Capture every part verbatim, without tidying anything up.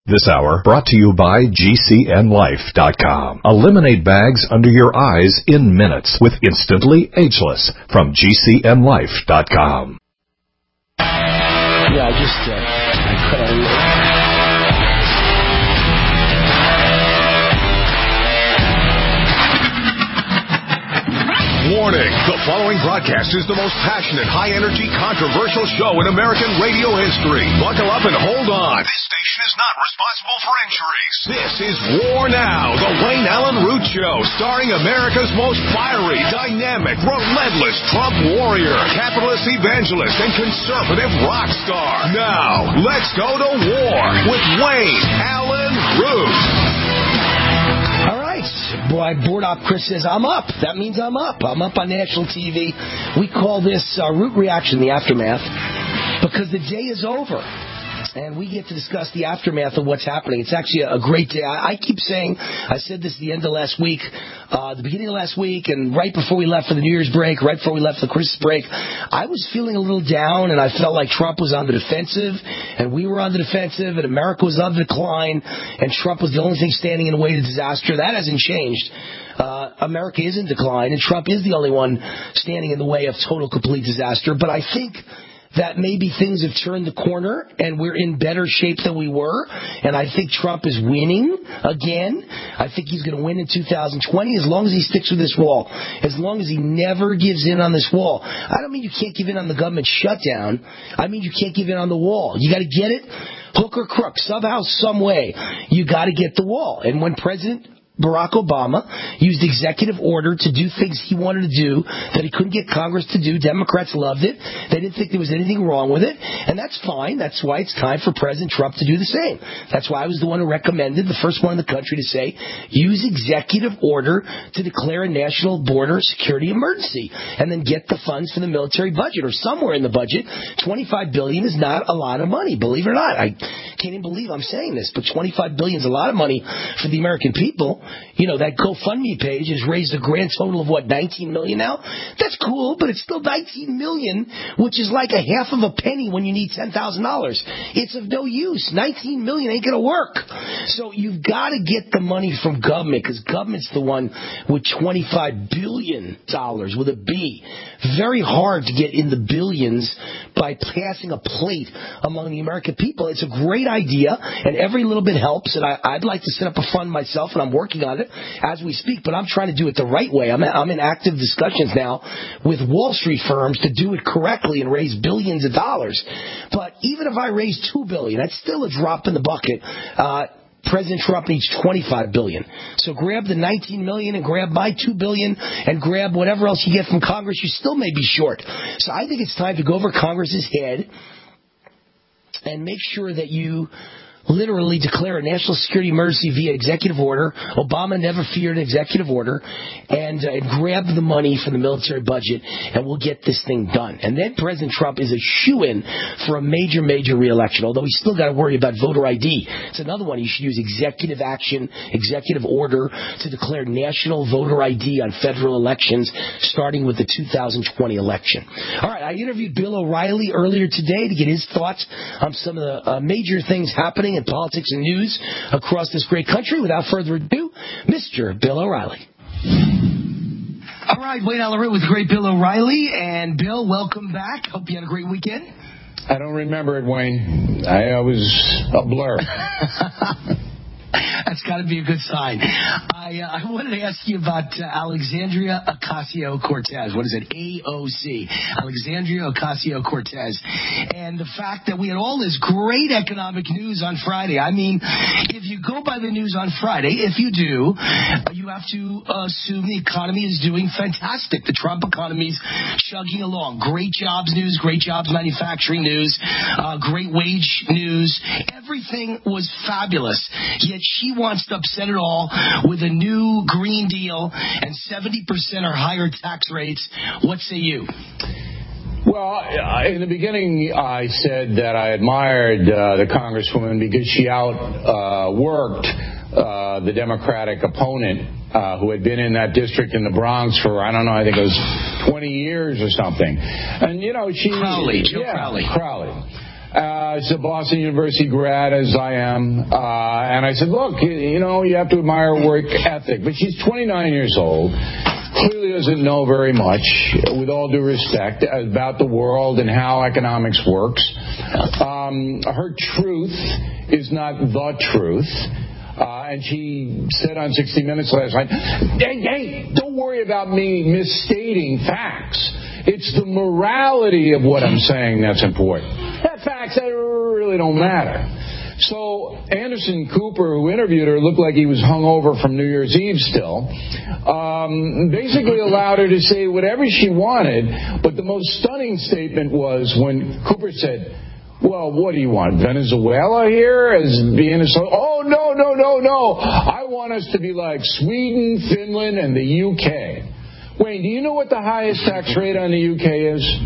This hour brought to you by G C N Life dot com. Eliminate bags under your eyes in minutes with Instantly Ageless from G C N Life dot com. Yeah, I just, uh, I couldn't. Warning, the following broadcast is the most passionate, high-energy, controversial show in American radio history. Buckle up and hold on. This station is not responsible for injuries. This is War Now, the Wayne Allen Root Show, starring America's most fiery, dynamic, relentless Trump warrior, capitalist evangelist, and conservative rock star. Now, let's go to war with Wayne Allen Root. All right. Boy, board op Chris says, I'm up. That means I'm up. I'm up on national T V. We call this uh, Root Reaction, the aftermath, because the day is over. And we get to discuss the aftermath of what's happening. It's actually a great day. I, I keep saying, I said this at the end of last week, uh, the beginning of last week, and right before we left for the New Year's break, right before we left for the Christmas break, I was feeling a little down, and I felt like Trump was on the defensive, and we were on the defensive, and America was on the decline, and Trump was the only thing standing in the way of disaster. That hasn't changed. Uh, America is in decline, and Trump is the only one standing in the way of total, complete disaster. But I think that maybe things have turned the corner and we're in better shape than we were. And I think Trump is winning again. I think he's going to win in two thousand twenty as long as he sticks with this wall, as long as he never gives in on this wall. I don't mean you can't give in on the government shutdown. I mean you can't give in on the wall. You got to get it hook or crook. Somehow, some way, you got to get the wall. And when President Barack Obama used executive order to do things he wanted to do that he couldn't get Congress to do, Democrats loved it. They didn't think there was anything wrong with it. And that's fine. That's why it's time for President Trump to do the same. That's why I was the one who recommended, the first one in the country to say, use executive order to declare a national border security emergency and then get the funds for the military budget or somewhere in the budget. twenty-five billion dollars is not a lot of money, believe it or not. I can't even believe I'm saying this, but twenty-five billion dollars is a lot of money for the American people. You know, that GoFundMe page has raised a grand total of, what, nineteen million dollars now? That's cool, but it's still nineteen million dollars, which is like a half of a penny when you need ten thousand dollars. It's of no use. nineteen million dollars ain't going to work. So you've got to get the money from government, because government's the one with twenty-five billion dollars with a B. Very hard to get in the billions by passing a plate among the American people. It's a great idea, and every little bit helps, and I, I'd like to set up a fund myself, and I'm working on it as we speak, but I'm trying to do it the right way. I'm, I'm in active discussions now with Wall Street firms to do it correctly and raise billions of dollars. But even if I raise two billion dollars, that's still a drop in the bucket. Uh, President Trump needs twenty-five billion dollars. So grab the nineteen million dollars and grab my two billion dollars and grab whatever else you get from Congress. You still may be short. So I think it's time to go over Congress's head and make sure that you literally declare a national security emergency via executive order. Obama never feared an executive order. And, uh, and grab the money for the military budget, and we'll get this thing done. And then President Trump is a shoo-in for a major, major re-election, although he's still got to worry about voter I D. It's another one. You should use executive action, executive order to declare national voter I D on federal elections, starting with the two thousand twenty election. All right, I interviewed Bill O'Reilly earlier today to get his thoughts on some of the uh, major things happening in politics and news across this great country. Without further ado, Mister Bill O'Reilly. All right, Wayne Allen Root with the great Bill O'Reilly. And Bill, welcome back. Hope you had a great weekend. I don't remember it, Wayne. I, I was a blur. That's got to be a good sign. I, uh, I wanted to ask you about uh, Alexandria Ocasio-Cortez. What is it? A O C. Alexandria Ocasio-Cortez. And the fact that we had all this great economic news on Friday. I mean, if you go by the news on Friday, if you do, you have to assume the economy is doing fantastic. The Trump economy is chugging along. Great jobs news, great jobs manufacturing news, uh, great wage news. Everything was fabulous. Yet she wants to upset it all with a new Green Deal and seventy percent or higher tax rates. What say you? Well, in the beginning, I said that I admired uh, the Congresswoman because she outworked uh, uh, the Democratic opponent uh, who had been in that district in the Bronx for, I don't know, I think it was twenty years or something. And, you know, she... Crowley, Joe yeah, Crowley. Crowley. Uh, she's a Boston University grad, as I am. Uh, and I said, look, you, you know, you have to admire her work ethic. But she's twenty-nine years old. Clearly doesn't know very much, with all due respect, about the world and how economics works. Um, her truth is not the truth. Uh, and she said on sixty minutes last night, hey, hey, don't worry about me misstating facts. It's the morality of what I'm saying that's important. That facts that really don't matter. So Anderson Cooper, who interviewed her, looked like he was hungover from New Year's Eve still, um, basically allowed her to say whatever she wanted. But the most stunning statement was when Cooper said, well, what do you want, Venezuela here as being a... Oh, no, no, no, no. I want us to be like Sweden, Finland, and the U K. Wayne, do you know what the highest tax rate on the U K is?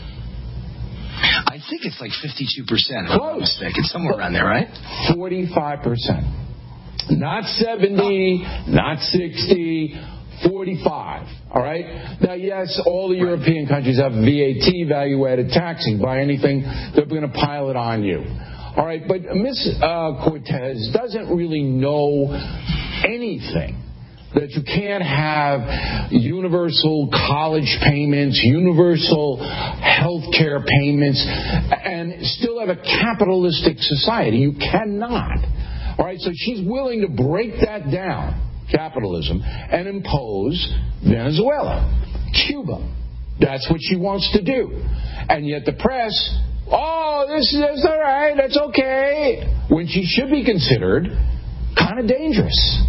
I think it's like fifty-two percent, if I'm not mistaken. Somewhere around there, right? forty-five percent. Not seventy, not sixty, forty-five. All right? Now, yes, all the European countries have V A T, value-added taxing. Buy anything, they're going to pile it on you. All right? But Miss Uh, Cortez doesn't really know anything. That you can't have universal college payments, universal health care payments, and still have a capitalistic society. You cannot. All right, so she's willing to break that down, capitalism, and impose Venezuela, Cuba. That's what she wants to do. And yet the press, oh, this is all right, that's okay, when she should be considered kind of dangerous.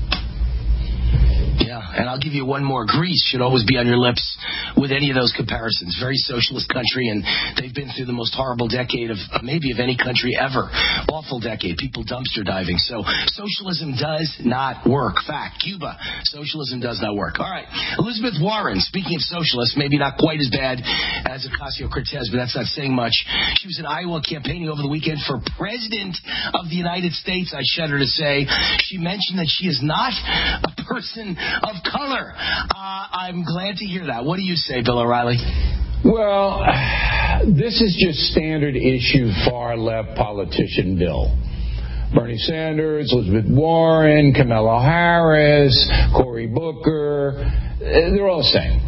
Yeah, and I'll give you one more. Greece should always be on your lips with any of those comparisons. Very socialist country, and they've been through the most horrible decade of maybe of any country ever. Awful decade. People dumpster diving. So socialism does not work. Fact. Cuba, socialism does not work. All right. Elizabeth Warren, speaking of socialists, maybe not quite as bad as Ocasio-Cortez, but that's not saying much. She was in Iowa campaigning over the weekend for President of the United States, I shudder to say. She mentioned that she is not a person of color. Uh, I'm glad to hear that. What do you say, Bill O'Reilly? Well, this is just standard issue far-left politician Bill. Bernie Sanders, Elizabeth Warren, Kamala Harris, Cory Booker, they're all the same.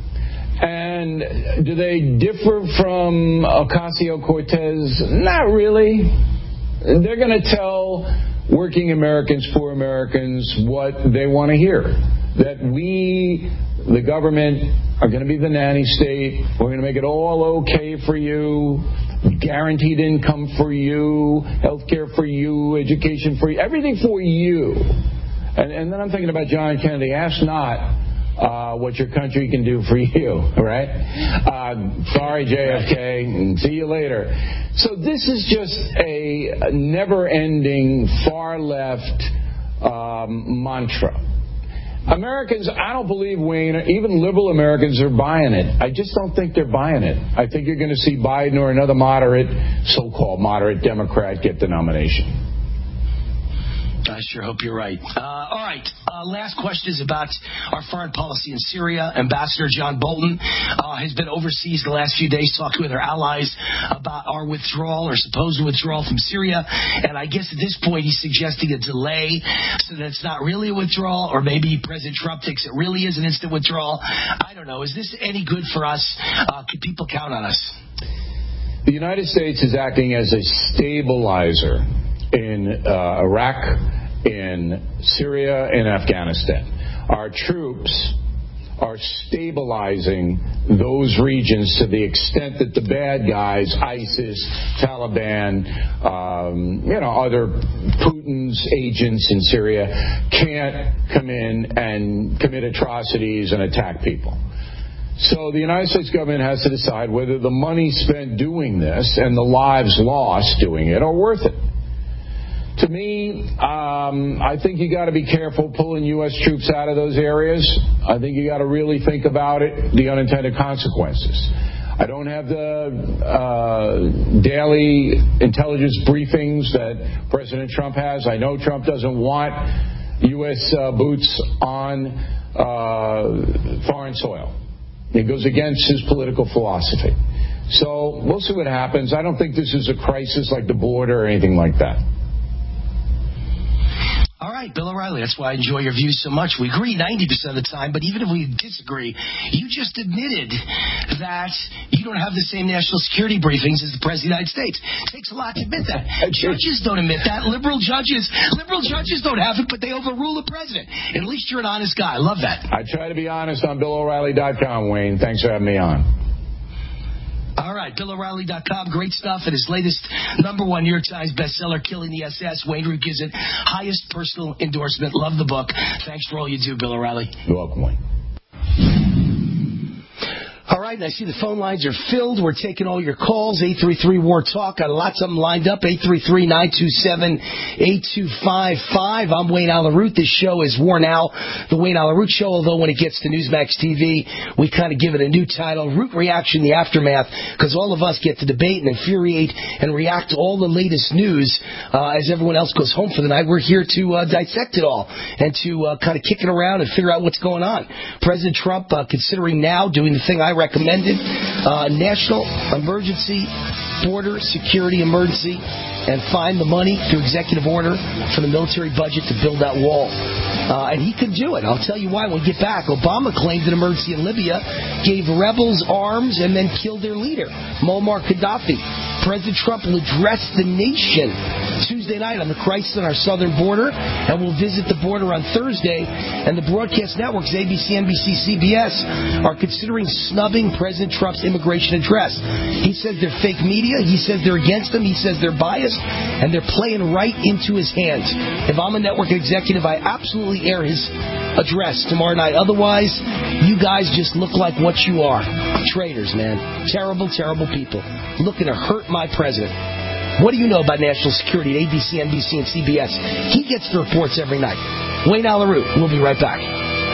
And do they differ from Ocasio-Cortez? Not really. They're going to tell working Americans, poor Americans, what they want to hear. That we, the government, are going to be the nanny state. We're going to make it all okay for you. Guaranteed income for you. Health care for you. Education for you. Everything for you. And, and then I'm thinking about John Kennedy. Ask not uh, what your country can do for you. Right? Uh, sorry, J F K. See you later. So this is just a never-ending, far-left um, mantra. Americans, I don't believe, Wayne, even liberal Americans are buying it. I just don't think they're buying it. I think you're going to see Biden or another moderate, so-called moderate Democrat get the nomination. I sure hope you're right. Uh, all right. Uh, last question is about our foreign policy in Syria. Ambassador John Bolton uh, has been overseas the last few days talking with our allies about our withdrawal or supposed withdrawal from Syria. And I guess at this point he's suggesting a delay so that it's not really a withdrawal, or maybe President Trump thinks it really is an instant withdrawal. I don't know. Is this any good for us? Uh, can people count on us? The United States is acting as a stabilizer in uh, Iraq, in Syria, in Afghanistan. Our troops are stabilizing those regions to the extent that the bad guys, ISIS, Taliban, um, you know, other Putin's agents in Syria can't come in and commit atrocities and attack people. So the United States government has to decide whether the money spent doing this and the lives lost doing it are worth it. To me, um, I think you got to be careful pulling U S troops out of those areas. I think you got to really think about it, the unintended consequences. I don't have the uh, daily intelligence briefings that President Trump has. I know Trump doesn't want U S uh, boots on uh, foreign soil. It goes against his political philosophy. So we'll see what happens. I don't think this is a crisis like the border or anything like that. All right, Bill O'Reilly, that's why I enjoy your views so much. We agree ninety percent of the time, but even if we disagree, you just admitted that you don't have the same national security briefings as the President of the United States. It takes a lot to admit that. Judges don't admit that. Liberal judges liberal judges don't have it, but they overrule the President. At least you're an honest guy. I love that. I try to be honest on Bill O'Reilly dot com, Wayne. Thanks for having me on. All right, Bill O'Reilly dot com, great stuff. And his latest number one New York Times bestseller, Killing the S S. Wayne Root gives it highest personal endorsement. Love the book. Thanks for all you do, Bill O'Reilly. You're welcome, Wayne. All right, and I see the phone lines are filled. We're taking all your calls. eight three three, W A R, TALK. Got lots of them lined up. eight three three, nine two seven, eight two five five. I'm Wayne Allyn Root. This show is War Now, the Wayne Allyn Root Show, although when it gets to Newsmax T V, we kind of give it a new title, Root Reaction, the Aftermath, because all of us get to debate and infuriate and react to all the latest news. Uh, as everyone else goes home for the night, we're here to uh, dissect it all and to uh, kind of kick it around and figure out what's going on. President Trump uh, considering now doing the thing I recommended, uh, national emergency, border security emergency, and find the money through executive order for the military budget to build that wall. Uh, and he could do it. I'll tell you why when we get back. Obama claimed an emergency in Libya, gave rebels arms, and then killed their leader, Muammar Gaddafi. President Trump will address the nation Tuesday night on the crisis on our southern border, and we'll visit the border on Thursday. And the broadcast networks, A B C, N B C, C B S, are considering snubbing President Trump's immigration address. He says they're fake media. He says they're against him. He says they're biased, and they're playing right into his hands. If I'm a network executive, I absolutely air his address tomorrow night. Otherwise, you guys just look like what you are. Traitors, man. Terrible, terrible people. Looking to hurt my president. What do you know about national security at A B C, N B C, and C B S? He gets the reports every night. Wayne Allyn Root. We'll be right back.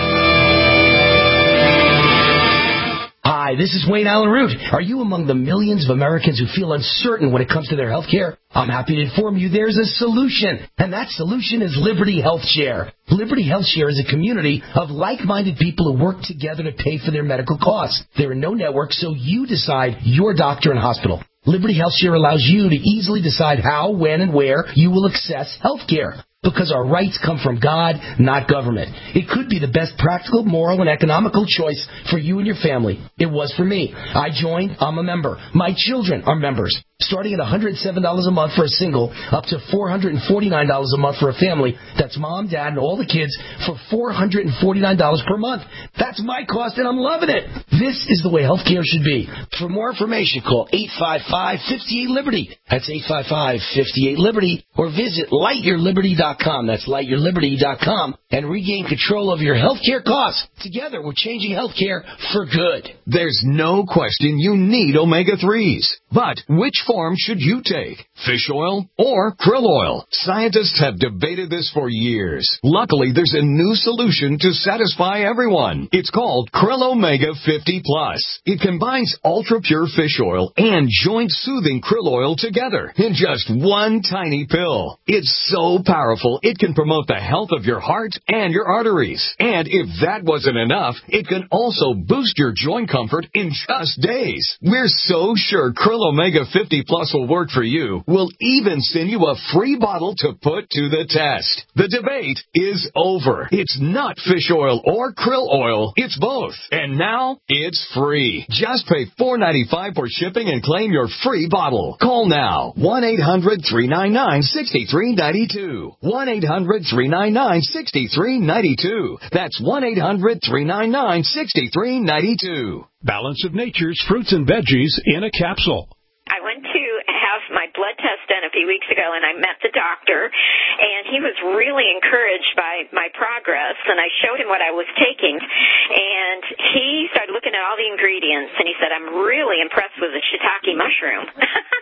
Hi, this is Wayne Allyn Root. Are you among the millions of Americans who feel uncertain when it comes to their health care? I'm happy to inform you there's a solution, and that solution is Liberty Health Share. Liberty Health Share is a community of like-minded people who work together to pay for their medical costs. There are no networks, so you decide your doctor and hospital. Liberty Health Share allows you to easily decide how, when, and where you will access health care. Because our rights come from God, not government. It could be the best practical, moral, and economical choice for you and your family. It was for me. I joined. I'm a member. My children are members. Starting at one hundred seven dollars a month for a single, up to four hundred forty-nine dollars a month for a family. That's mom, dad, and all the kids for four hundred forty-nine dollars per month. That's my cost, and I'm loving it. This is the way healthcare should be. For more information, call eight five five, five eight, Liberty. That's eight five five, five eight, Liberty. Or visit light your liberty dot com. That's light your liberty dot com. And regain control of your healthcare costs. Together, we're changing healthcare for good. There's no question you need omega threes. But which form should you take? Fish oil or krill oil? Scientists have debated this for years. Luckily, there's a new solution to satisfy everyone. It's called Krill Omega fifty plus. It combines ultra-pure fish oil and joint-soothing krill oil together in just one tiny pill. It's so powerful, it can promote the health of your heart and your arteries. And if that wasn't enough, it can also boost your joint comfort in just days. We're so sure Krill Omega fifty plus will work for you. We'll even send you a free bottle to put to the test. The debate is over. It's not fish oil or krill oil. It's both. And now it's free. Just pay four ninety-five for shipping and claim your free bottle. Call now. one eight hundred, three nine nine, six three nine two. one eight hundred, three nine nine, six three nine two. That's one eight hundred, three nine nine, six three nine two. Balance of Nature's fruits and veggies in a capsule. I went to have my blood test done a few weeks ago, and I met the doctor, and he was really encouraged by my progress, and I showed him what I was taking, and he started looking at all the ingredients, and he said, I'm really impressed with the shiitake mushroom.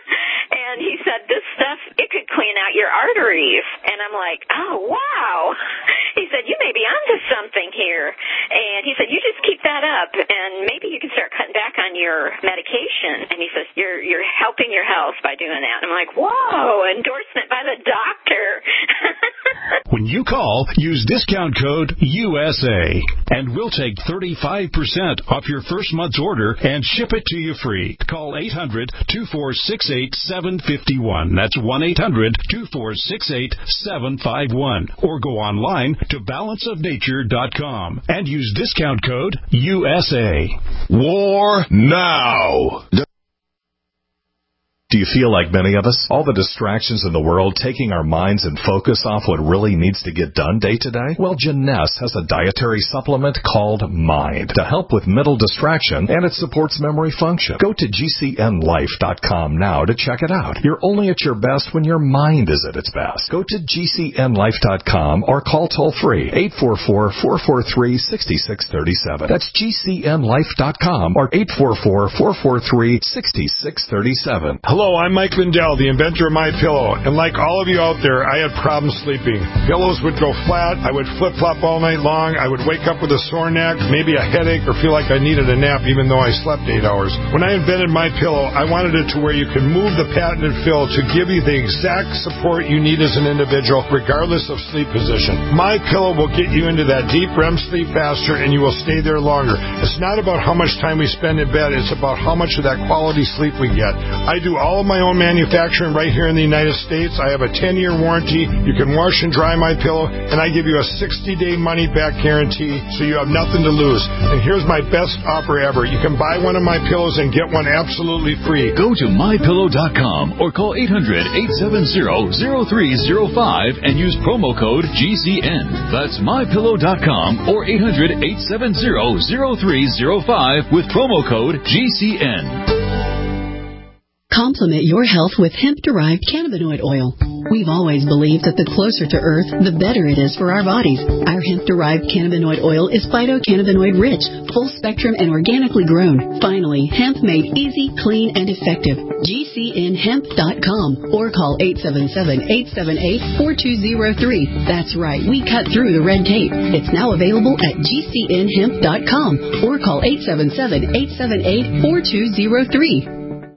And he said, this stuff, it could clean out your arteries. And I'm like, oh, wow. He said, you may be onto something here. And he said, you just keep that up, and maybe you can start cutting back on your medication. And he says, you're you're helping your health by doing that. And I'm like, whoa, endorsement by the doctor. When you call, use discount code U S A, and we'll take thirty-five percent off your first month's order and ship it to you free. Call eight hundred, two four six eight, seven five one. That's one eight hundred, two four six eight, seven five one. Or go online to balance of nature dot com and use discount code U S A. War now. Do you feel like many of us? All the distractions in the world taking our minds and focus off what really needs to get done day to day? Well, Jeunesse has a dietary supplement called Mind to help with mental distraction, and it supports memory function. Go to G C N life dot com now to check it out. You're only at your best when your mind is at its best. Go to G C N life dot com or call toll-free eight four four, four four three, six six three seven. That's G C N life dot com or eight four four, four four three, six six three seven. Hello, I'm Mike Lindell, the inventor of MyPillow, and like all of you out there, I had problems sleeping. Pillows would go flat, I would flip-flop all night long, I would wake up with a sore neck, maybe a headache, or feel like I needed a nap even though I slept eight hours. When I invented MyPillow, I wanted it to where you can move the patented fill to give you the exact support you need as an individual, regardless of sleep position. MyPillow will get you into that deep R E M sleep faster, and you will stay there longer. It's not about how much time we spend in bed, it's about how much of that quality sleep we get. I do all of my own manufacturing right here in the United States. I have a ten-year warranty. You can wash and dry my pillow, and I give you a sixty-day money-back guarantee, so you have nothing to lose. And here's my best offer ever. You can buy one of my pillows and get one absolutely free. Go to my pillow dot com or call eight hundred, eight seven zero, zero three zero five and use promo code G C N. That's my pillow dot com or eight hundred, eight seven zero, zero three zero five with promo code G C N. Complement your health with hemp-derived cannabinoid oil. We've always believed that the closer to Earth, the better it is for our bodies. Our hemp-derived cannabinoid oil is phytocannabinoid-rich, full-spectrum, and organically grown. Finally, hemp made easy, clean, and effective. G C N hemp dot com or call eight seven seven, eight seven eight, four two zero three. That's right, we cut through the red tape. It's now available at G C N hemp dot com or call eight seven seven, eight seven eight, four two zero three.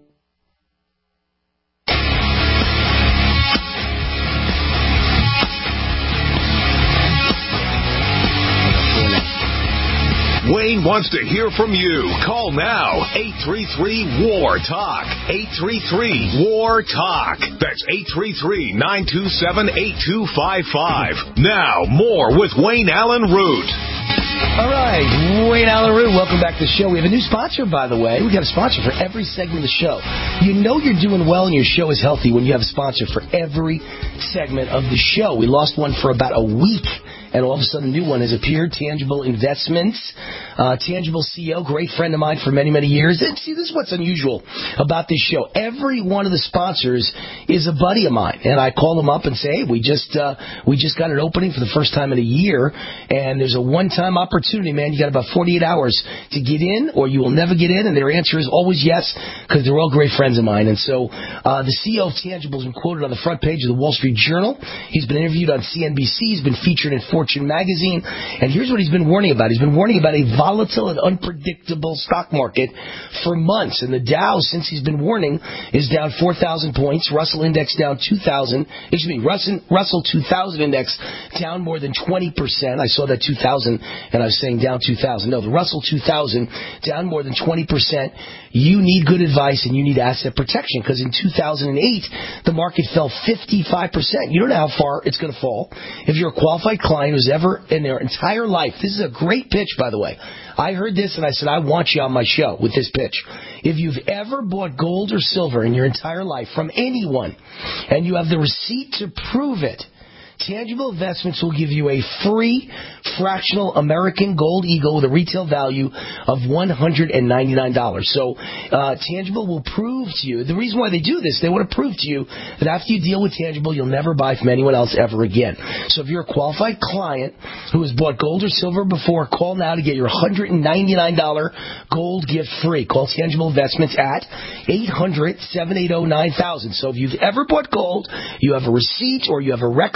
Wayne wants to hear from you. Call now. eight three three, W A R, TALK. eight three three, W A R, TALK. That's eight three three, nine two seven, eight two five five. Now, more with Wayne Allen Root. All right, Wayne Allen Root, welcome back to the show. We have a new sponsor, by the way. We got a sponsor for every segment of the show. You know you're doing well and your show is healthy when you have a sponsor for every segment of the show. We lost one for about a week, and all of a sudden a new one has appeared, Tangible Investments. Uh, Tangible C E O, great friend of mine for many, many years. And see, this is what's unusual about this show. Every one of the sponsors is a buddy of mine, and I call them up and say, hey, we just uh, we just got an opening for the first time in a year, and there's a one-time opportunity, man. You got about forty-eight hours to get in, or you will never get in, and their answer is always yes, because they're all great friends of mine. And so uh, the C E O of Tangible has been quoted on the front page of the Wall Street Journal. He's been interviewed on C N B C. He's been featured in Fortune magazine, and here's what he's been warning about. He's been warning about a volatile and unpredictable stock market for months, and the Dow, since he's been warning, is down four thousand points. Russell Index down two thousand. Excuse me, Russell, Russell two thousand Index down more than twenty percent. I saw that two thousand, and I was saying down two thousand. No, the Russell two thousand down more than twenty percent. You need good advice, and you need asset protection, because in two thousand eight, the market fell fifty-five percent. You don't know how far it's going to fall. If you're a qualified client who's ever in their entire life, this is a great pitch, by the way. I heard this, and I said, I want you on my show with this pitch. If you've ever bought gold or silver in your entire life from anyone, and you have the receipt to prove it, Tangible Investments will give you a free fractional American Gold Eagle with a retail value of one hundred ninety-nine dollars. So uh, Tangible will prove to you, the reason why they do this, they want to prove to you that after you deal with Tangible, you'll never buy from anyone else ever again. So if you're a qualified client who has bought gold or silver before, call now to get your one hundred ninety-nine dollars gold gift free. Call Tangible Investments at eight hundred, seven eight zero, nine thousand. So if you've ever bought gold, you have a receipt or you have a record that you have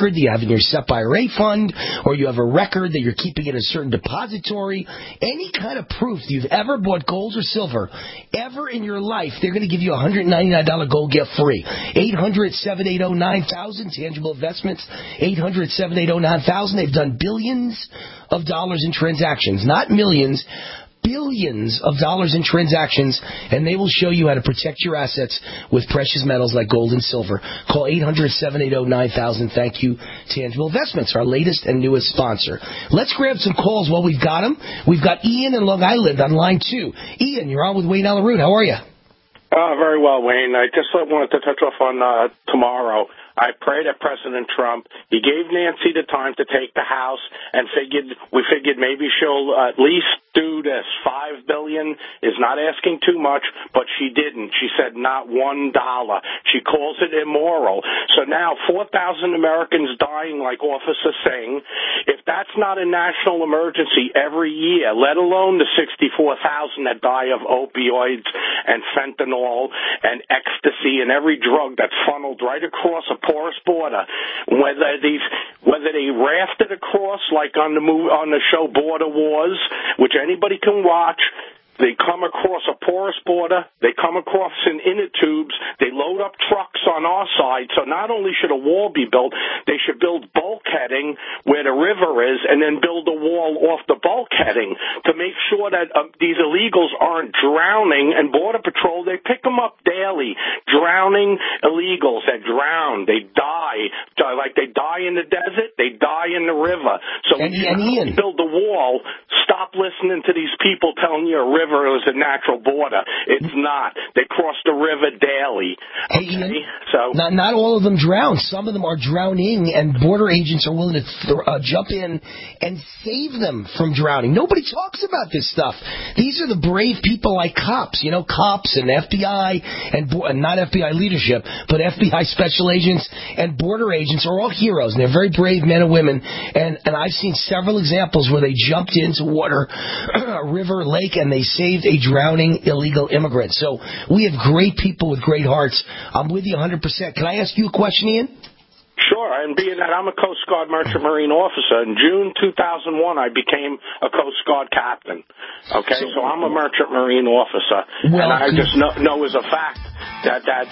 in your S E P I R A fund, or you have a record that you're keeping in a certain depository, any kind of proof that you've ever bought gold or silver, ever in your life, they're going to give you a one hundred ninety-nine dollars gold gift free. eight hundred, seven eight zero, nine thousand, Tangible Investments, eight hundred, seven eight zero, nine thousand. They've done billions of dollars in transactions, not millions, billions of dollars in transactions, and they will show you how to protect your assets with precious metals like gold and silver. Call eight hundred, seven eight zero, nine thousand. Thank you, Tangible Investments, our latest and newest sponsor. Let's grab some calls while we've got them. We've got Ian in Long Island on line two. Ian, you're on with Wayne Allyn Root. How are you? Uh, very well, Wayne. I just wanted to touch off on uh, tomorrow. I prayed at President Trump. He gave Nancy the time to take the House, and figured we figured maybe she'll at least do this. Five billion is not asking too much, but she didn't. She said not one dollar. She calls it immoral. So now four thousand Americans dying, like Officer Singh. If that's not a national emergency every year, let alone the sixty-four thousand that die of opioids and fentanyl and ecstasy and every drug that's funneled right across a porous border, whether these whether they rafted across like on the movie, on the show Border Wars, which anybody can watch. They come across a porous border. They come across in inner tubes. They load up trucks on our side. So not only should a wall be built, they should build bulkheading where the river is and then build a wall off the bulkheading to make sure that uh, these illegals aren't drowning. And Border Patrol, they pick them up daily. Drowning illegals that drown. They die. Like they die in the desert, they die in the river. So and, we and Ian. build the wall. Stop listening to these people telling you a river River is a natural border. It's not. They cross the river daily. Okay? Hey, Ian, so not, not all of them drown. Some of them are drowning, and border agents are willing to th- uh, jump in and save them from drowning. Nobody talks about this stuff. These are the brave people like cops, you know, cops and F B I, and bo- not F B I leadership, but F B I special agents and border agents are all heroes, and they're very brave men and women. And, and I've seen several examples where they jumped into water, a river, lake, and they saved a drowning illegal immigrant. So we have great people with great hearts. I'm with you one hundred percent. Can I ask you a question, Ian? Sure, and being that I'm a Coast Guard Merchant Marine officer, in June two thousand one I became a Coast Guard captain. Okay, so, so I'm a Merchant Marine officer, well, and I just know, know as a fact that that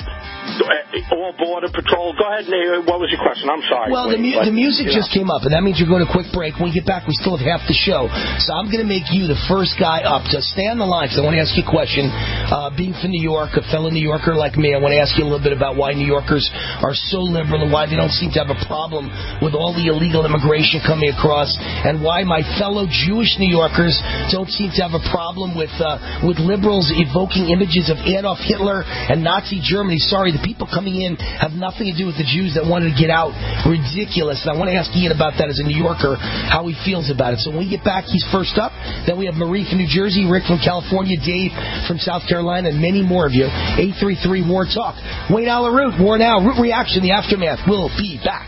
all Border Patrol. Go ahead, Nate. What was your question? I'm sorry. Well, Wait, the, mu- but, the music you know. just came up, and that means you're going to a quick break. When we get back, we still have half the show. So I'm going to make you the first guy up. To stay on the line, because I want to ask you a question. Uh, being from New York, a fellow New Yorker like me, I want to ask you a little bit about why New Yorkers are so liberal and why they don't seem to have a problem with all the illegal immigration coming across, and why my fellow Jewish New Yorkers don't seem to have a problem with uh, with liberals evoking images of Adolf Hitler and Nazi Germany. Sorry, the people coming in have nothing to do with the Jews that wanted to get out. Ridiculous. And I want to ask Ian about that as a New Yorker, how he feels about it. So when we get back, he's first up. Then we have Marie from New Jersey, Rick from California, Dave from South Carolina, and many more of you. eight three three, W A R TALK. Wayne Allyn Root, War Now, Root Reaction, The Aftermath. We'll be back.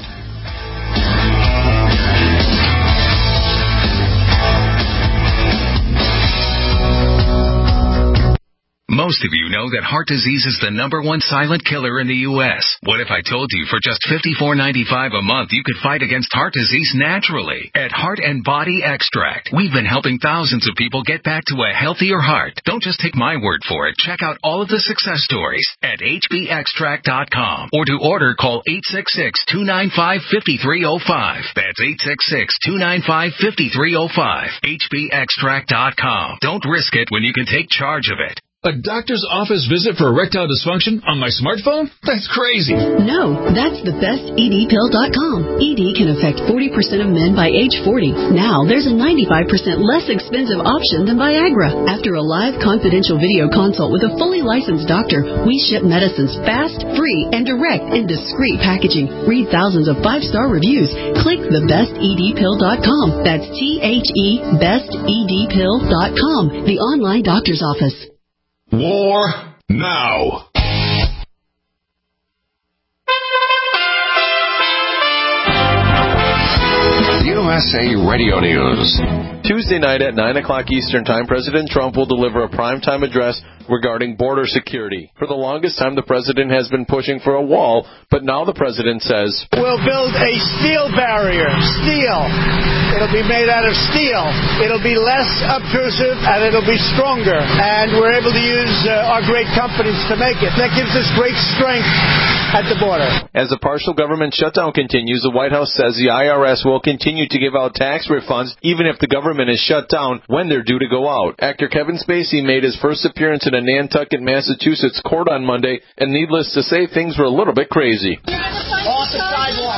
Most of you know that heart disease is the number one silent killer in the U S What if I told you for just fifty-four ninety-five a month you could fight against heart disease naturally? At Heart and Body Extract, we've been helping thousands of people get back to a healthier heart. Don't just take my word for it. Check out all of the success stories at H B extract dot com. Or to order, call eight six six, two nine five, five three zero five. That's eight six six, two nine five, five three zero five. H B extract dot com. Don't risk it when you can take charge of it. A doctor's office visit for erectile dysfunction on my smartphone? That's crazy. No, that's the best E D pill dot com. E D can affect forty percent of men by age forty. Now, there's a ninety-five percent less expensive option than Viagra. After a live confidential video consult with a fully licensed doctor, we ship medicines fast, free, and direct in discreet packaging. Read thousands of five-star reviews. Click the best E D pill dot com. That's T H E, best E D pill dot com, the online doctor's office. War Now. You don't S A Radio News. Tuesday night at nine o'clock Eastern Time, President Trump will deliver a primetime address regarding border security. For the longest time, the president has been pushing for a wall, but now the president says, we'll build a steel barrier. Steel. It'll be made out of steel. It'll be less obtrusive, and it'll be stronger. And we're able to use uh, our great companies to make it. That gives us great strength at the border. As the partial government shutdown continues, the White House says the I R S will continue to give out tax refunds even if the government is shut down when they're due to go out. Actor Kevin Spacey made his first appearance in a Nantucket, Massachusetts court on Monday, and needless to say, things were a little bit crazy. Off the sidewalk.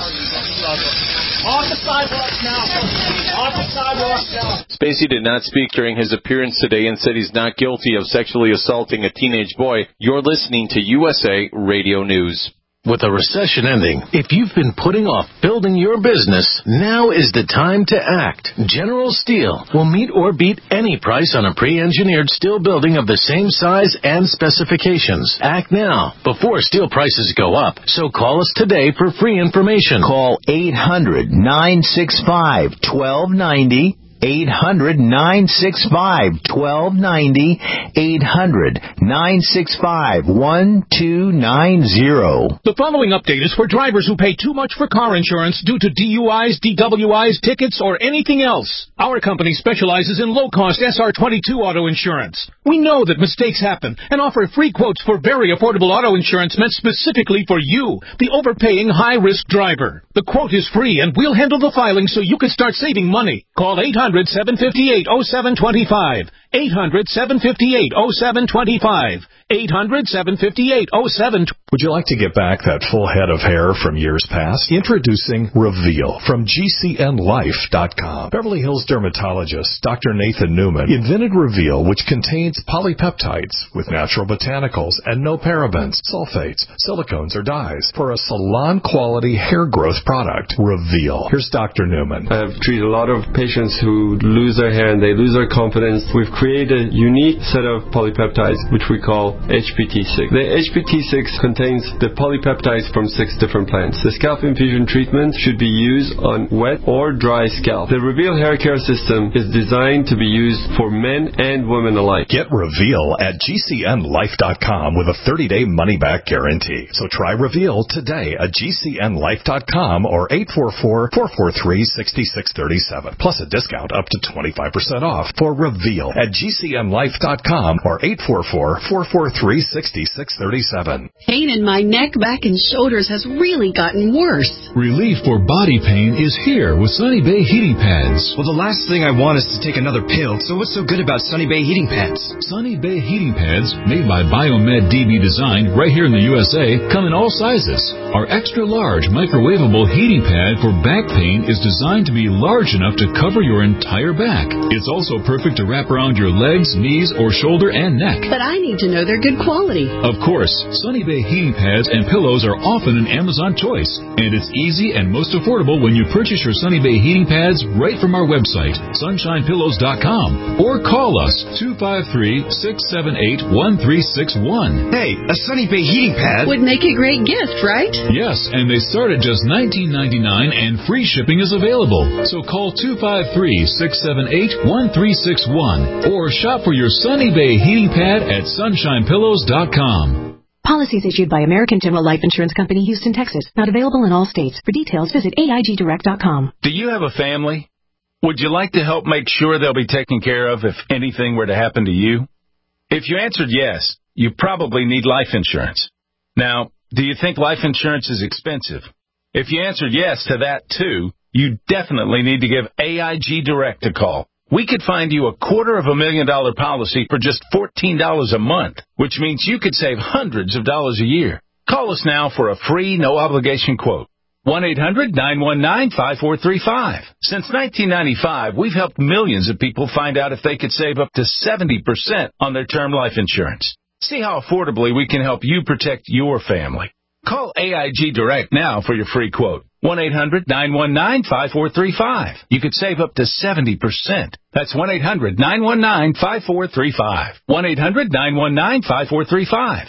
Off the sidewalk now. Off the sidewalk now. Spacey did not speak during his appearance today and said he's not guilty of sexually assaulting a teenage boy. You're listening to U S A Radio News. With a recession ending, if you've been putting off building your business, now is the time to act. General Steel will meet or beat any price on a pre-engineered steel building of the same size and specifications. Act now, before steel prices go up. So call us today for free information. Call eight hundred, nine six five, one two nine zero. eight hundred, nine six five, one two nine zero. eight hundred, nine six five, one two nine zero. The following update is for drivers who pay too much for car insurance due to D U Is, D W Is, tickets, or anything else. Our company specializes in low-cost S R twenty-two auto insurance. We know that mistakes happen and offer free quotes for very affordable auto insurance meant specifically for you, the overpaying high-risk driver. The quote is free, and we'll handle the filing so you can start saving money. Call eight hundred, seven five eight, oh seven two five. eight hundred, seven five eight, oh seven two five. eight hundred, seven five eight, oh seven two five. Would you like to get back that full head of hair from years past? Introducing Reveal from G C N life dot com. Beverly Hills dermatologist Doctor Nathan Newman invented Reveal, which contains polypeptides with natural botanicals and no parabens, sulfates, silicones, or dyes for a salon-quality hair growth product. Reveal. Here's Doctor Newman. I've treated a lot of patients who lose their hair and they lose their confidence. We've created a unique set of polypeptides, which we call H P T six. The H P T six contains the polypeptides from six different plants. The scalp infusion treatment should be used on wet or dry scalp. The Reveal hair care system is designed to be used for men and women alike. Get Reveal at G C N life dot com with a thirty-day money-back guarantee. So try Reveal today at G C N life dot com or eight four four, four four three, six six three seven. Plus a discount up to twenty-five percent off for Reveal at G C N life dot com or eight four four, four four three, six six three seven. Pain in my neck, back, and shoulders has really gotten worse. Relief for body pain is here with Sunny Bay Heating Pads. Well, the last thing I want is to take another pill, so what's so good about Sunny Bay Heating Pads? Sunny Bay Heating Pads, made by Biomed D B Design right here in the U S A, come in all sizes. Our extra large microwavable heating pad for back pain is designed to be large enough to cover your entire back. It's also perfect to wrap around your legs, knees, or shoulder and neck. But I need to know they're good quality. Of course, Sunny Bay heating pads and pillows are often an Amazon choice, and it's easy and most affordable when you purchase your Sunny Bay heating pads right from our website, sunshine pillows dot com, or call us two five three, six seven eight, one three six one. Hey, a Sunny Bay heating pad would make a great gift, right? Yes, and they start at just nineteen ninety-nine, and free shipping is available. So call two five three, six seven eight, one three six one or shop for your Sunny Bay heating pad at sunshine pillows dot com. Policies issued by American General Life Insurance Company, Houston, Texas. Not available in all states. For details, visit A I G direct dot com. Do you have a family? Would you like to help make sure they'll be taken care of if anything were to happen to you? If you answered yes, you probably need life insurance. Now, do you think life insurance is expensive? If you answered yes to that too, you definitely need to give A I G Direct a call. We could find you a quarter of a million dollar policy for just fourteen dollars a month, which means you could save hundreds of dollars a year. Call us now for a free, no-obligation quote. one eight hundred, nine one nine, five four three five. Since nineteen ninety-five, we've helped millions of people find out if they could save up to seventy percent on their term life insurance. See how affordably we can help you protect your family. Call A I G Direct now for your free quote. one eight hundred, nine one nine, five four three five. You could save up to seventy percent. That's one eight hundred, nine one nine, five four three five. one eight hundred, nine one nine, five four three five.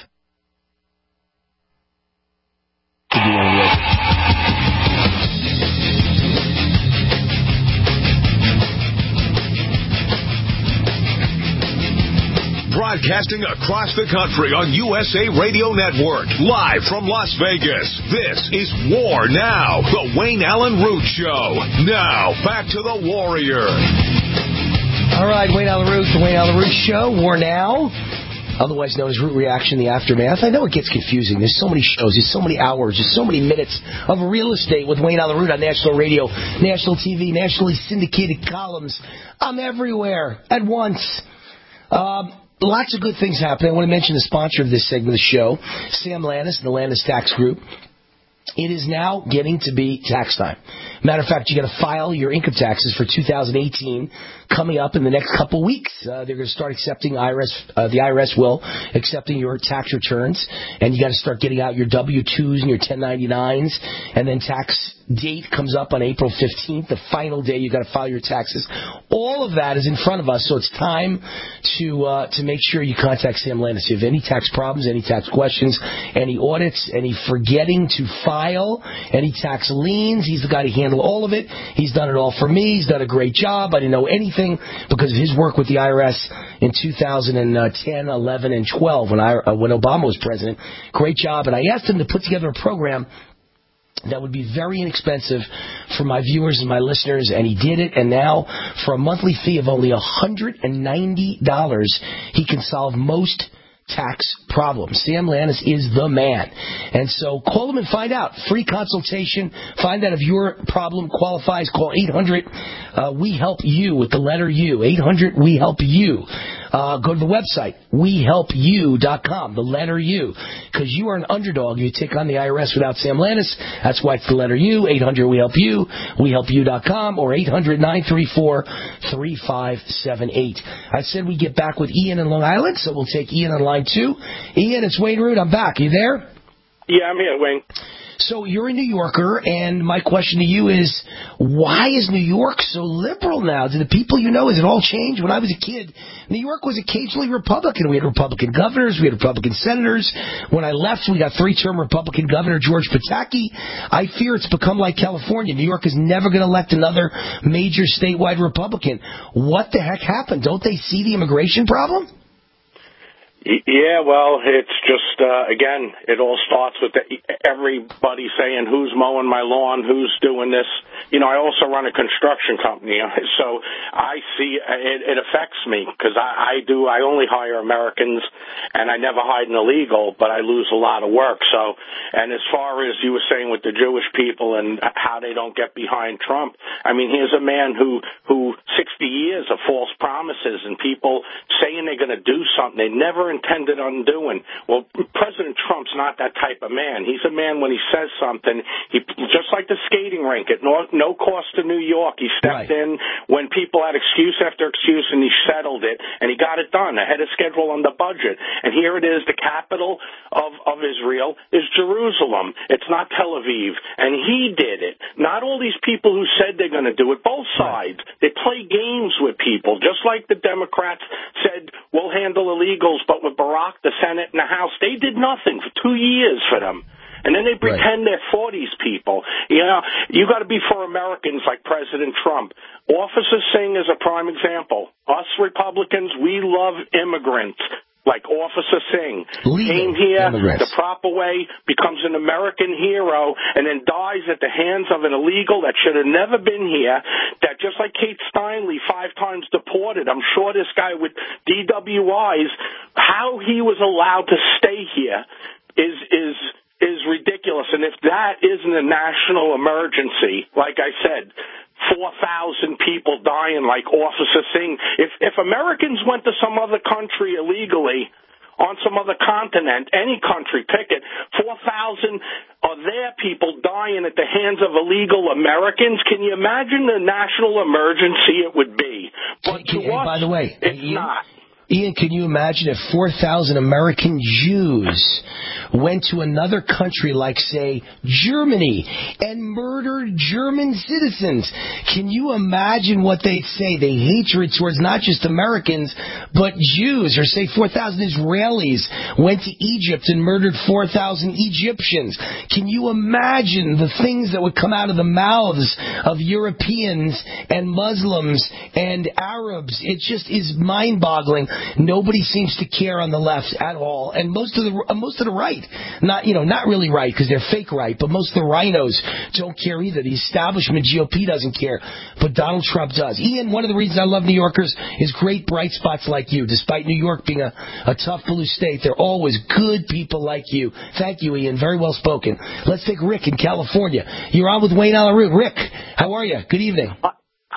Broadcasting across the country on U S A Radio Network. Live from Las Vegas. This is War Now, the Wayne Allen Root Show. Now, back to the Warrior. All right, Wayne Allen Root, the Wayne Allen Root Show. War Now, otherwise known as Root Reaction, the Aftermath. I know it gets confusing. There's so many shows, there's so many hours, there's so many minutes of real estate with Wayne Allen Root on national radio, national T V, nationally syndicated columns. I'm everywhere at once. Um, lots of good things happening. I want to mention the sponsor of this segment of the show, Sam Lannis and the Lannis Tax Group. It is now getting to be tax time. Matter of fact, you got to file your income taxes for two thousand eighteen coming up in the next couple weeks. Uh, they're going to start accepting I R S. Uh, the I R S will accepting your tax returns, and you got to start getting out your W two's and your ten ninety-nines. And then tax date comes up on April fifteenth, the final day you got to file your taxes. All of that is in front of us, so it's time to uh, to make sure you contact Sam Lannis. If you have any tax problems, any tax questions, any audits, any forgetting to file, any tax liens, he's the guy to handle all of it. He's done it all for me. He's done a great job. I didn't know anything because of his work with the I R S in two thousand ten, eleven, and twelve when I uh, when Obama was president. Great job, and I asked him to put together a program that would be very inexpensive for my viewers and my listeners, and he did it, and now for a monthly fee of only one hundred ninety dollars, he can solve most tax problems. Sam Lannis is the man. And so call him and find out. Free consultation. Find out if your problem qualifies. Call eight hundred, uh, we help you with the letter U. eight hundred, we help you. Uh, go to the website, we help you dot com, the letter U. Because you are an underdog. You take on the I R S without Sam Lannis. That's why it's the letter U. eight hundred, we help you. we help you dot com or eight hundred, nine three four, three five seven eight. I said we get back with Ian in Long Island, so we'll take Ian on line two. Ian, it's Wayne Root. I'm back. You there? Yeah, I'm here, Wayne. So you're a New Yorker, and my question to you is, why is New York so liberal now? Do the people you know, has it all changed? When I was a kid, New York was occasionally Republican. We had Republican governors. We had Republican senators. When I left, we got three-term Republican Governor George Pataki. I fear it's become like California. New York is never going to elect another major statewide Republican. What the heck happened? Don't they see the immigration problem? Yeah, well, it's just, uh, again, it all starts with the, everybody saying who's mowing my lawn, who's doing this. You know, I also run a construction company, so I see it, it affects me because I, I do, I only hire Americans and I never hire an illegal, but I lose a lot of work. So, and as far as you were saying with the Jewish people and how they don't get behind Trump, I mean, here's a man who, who sixty years of false promises and people saying they're going to do something they never intended on doing. Well, President Trump's not that type of man. He's a man when he says something, he just like the skating rink at no, no cost to New York. He stepped right in when people had excuse after excuse, and he settled it, and he got it done ahead of schedule on the budget. And here it is, the capital of, of Israel is Jerusalem. It's not Tel Aviv. And he did it. Not all these people who said they're going to do it. Both sides. They play games with people, just like the Democrats said, we'll handle illegals, but with Barack, the Senate, and the House, they did nothing for two years for them. And then they pretend right. they're for these people. You know, you got to be for Americans like President Trump. Officer Singh is a prime example. Us Republicans, we love immigrants. Like Officer Singh Legal came here immigrants. the proper way, becomes an American hero, and then dies at the hands of an illegal that should have never been here, that just like Kate Steinle, five times deported. I'm sure this guy with D W Is, how he was allowed to stay here is is is ridiculous. And if that isn't a national emergency, like I said, four thousand people dying like Officer Singh. If if Americans went to some other country illegally, on some other continent, any country, pick it, four thousand of their people dying at the hands of illegal Americans, can you imagine the national emergency it would be? But can, to can, us, by the way, it's Ian, not. Ian, can you imagine if four thousand American Jews went to another country like, say, Germany and murdered German citizens? Can you imagine what they'd say? The hatred towards not just Americans, but Jews. Or say four thousand Israelis went to Egypt and murdered four thousand Egyptians. Can you imagine the things that would come out of the mouths of Europeans and Muslims and Arabs? It just is mind-boggling. Nobody seems to care on the left at all, and most of the uh, most of the right, not you know, not really right because they're fake right, but most of the rhinos don't care either. The establishment G O P doesn't care, but Donald Trump does. Ian, one of the reasons I love New Yorkers is great bright spots like you. Despite New York being a, a tough blue state, they're always good people like you. Thank you, Ian. Very well spoken. Let's take Rick in California. You're on with Wayne Allyn Root. Rick, how are you? Good evening. Uh,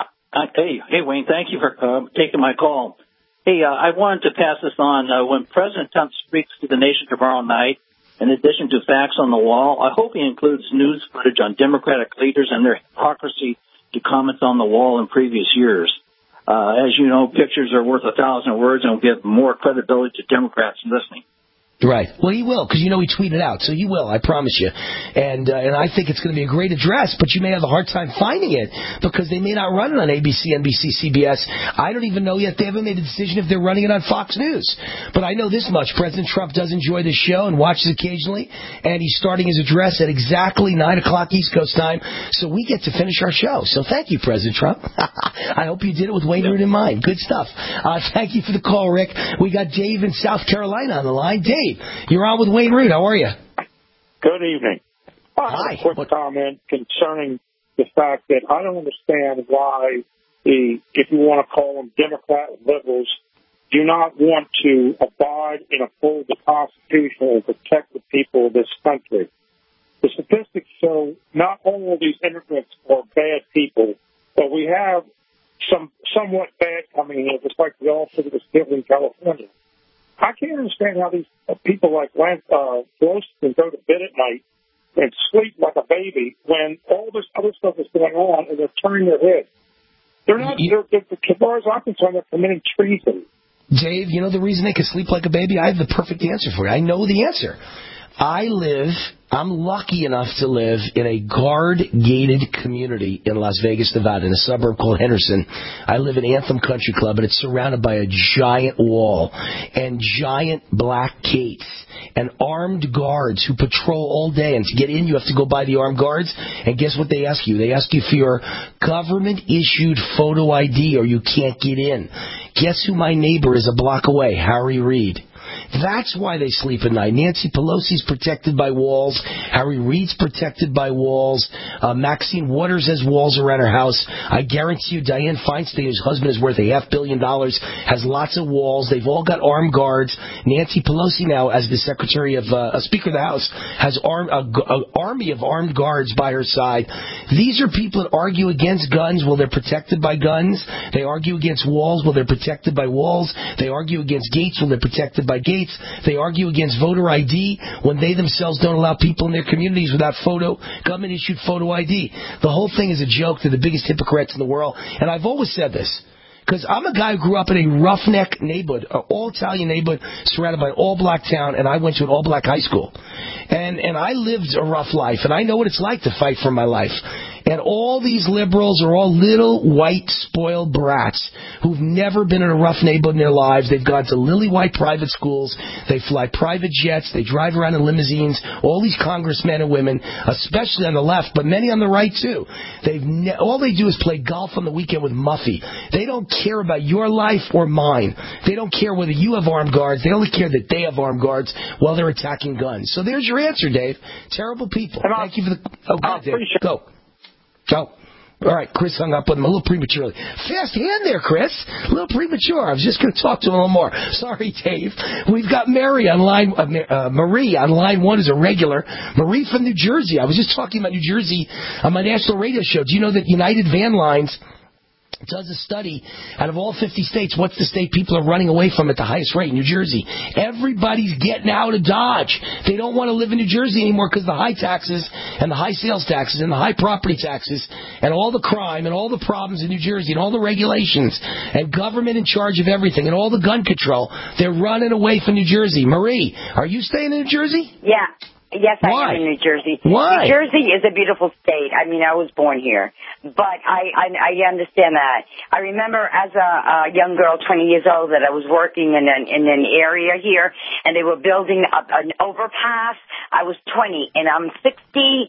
hey, hey, Wayne. Thank you for uh, taking my call. Hey, uh, I wanted to pass this on. Uh, when President Trump speaks to the nation tomorrow night, in addition to facts on the wall, I hope he includes news footage on Democratic leaders and their hypocrisy to comments on the wall in previous years. Uh, as you know, pictures are worth a thousand words and will give more credibility to Democrats listening. Right. Well, he will, because you know he tweeted out, so he will, I promise you. And uh, and I think it's going to be a great address, but you may have a hard time finding it because they may not run it on A B C, N B C, C B S. I don't even know yet. They haven't made a decision if they're running it on Fox News. But I know this much. President Trump does enjoy this show and watches occasionally, and he's starting his address at exactly nine o'clock East Coast time, so we get to finish our show. So thank you, President Trump. I hope you did it with Wayne Root in mind. Good stuff. Uh, thank you for the call, Rick. We got Dave in South Carolina on the line. Dave, you're on with Wayne Root. How are you? Good evening. I have Hi. a quick what? comment concerning the fact that I don't understand why the, if you want to call them Democrat liberals, do not want to abide and uphold the Constitution and protect the people of this country. The statistics show not all of these immigrants are bad people, but we have some somewhat bad coming in, just like we also was killed in California. I can't understand how these people like Lance uh, Pelosi can go to bed at night and sleep like a baby when all this other stuff is going on and they're turning their head. They're not, they're, they're, as far as I'm concerned, they're committing treason. Dave, you know the reason they can sleep like a baby? I have the perfect answer for you. I know the answer. I live, I'm lucky enough to live in a guard-gated community in Las Vegas, Nevada, in a suburb called Henderson. I live in Anthem Country Club, and it's surrounded by a giant wall and giant black gates and armed guards who patrol all day. And to get in, you have to go by the armed guards. And guess what they ask you? They ask you for your government-issued photo I D or you can't get in. Guess who my neighbor is a block away? Harry Reid. That's why they sleep at night. Nancy Pelosi's protected by walls. Harry Reid's protected by walls. Uh, Maxine Waters has walls around her house. I guarantee you Dianne Feinstein, whose husband is worth a half billion dollars, has lots of walls. They've all got armed guards. Nancy Pelosi now, as the Secretary of, uh, Speaker of the House, has arm, an army of armed guards by her side. These are people that argue against guns. Well, they're protected by guns. They argue against walls. Well, they're protected by walls. They argue against gates. Well, they're protected by gates. They argue against voter I D when they themselves don't allow people in their communities without photo, government-issued photo I D. The whole thing is a joke. They're the biggest hypocrites in the world. And I've always said this, because I'm a guy who grew up in a roughneck neighborhood, an all-Italian neighborhood surrounded by an all-black town, and I went to an all-black high school. And, and I lived a rough life, and I know what it's like to fight for my life. And all these liberals are all little white spoiled brats who've never been in a rough neighborhood in their lives. They've gone to lily white private schools. They fly private jets. They drive around in limousines. All these congressmen and women, especially on the left, but many on the right too. They've ne- all they do is play golf on the weekend with Muffy. They don't care about your life or mine. They don't care whether you have armed guards. They only care that they have armed guards while they're attacking guns. So there's your answer, Dave. Terrible people. Thank you for the... Oh, go ahead, Dave. Go. Go. All right, Chris hung up with him a little prematurely. Fast hand there, Chris. A little premature. I was just going to talk to him a little more. Sorry, Dave. We've got Mary on line, uh, uh, Marie on line one is a regular. Marie from New Jersey. I was just talking about New Jersey on my national radio show. Do you know that United Van Lines does a study out of all fifty states, what's the state people are running away from at the highest rate? New Jersey. Everybody's getting out of Dodge. They don't want to live in New Jersey anymore because the high taxes and the high sales taxes and the high property taxes and all the crime and all the problems in New Jersey and all the regulations and government in charge of everything and all the gun control. They're running away from New Jersey. Marie, are you staying in New Jersey? Yeah. Yes, I Why? am in New Jersey. Why? New Jersey is a beautiful state. I mean, I was born here, but I I, I understand that. I remember as a, a young girl, twenty years old, that I was working in an in an area here, and they were building a, an overpass. I was twenty, and I'm sixty.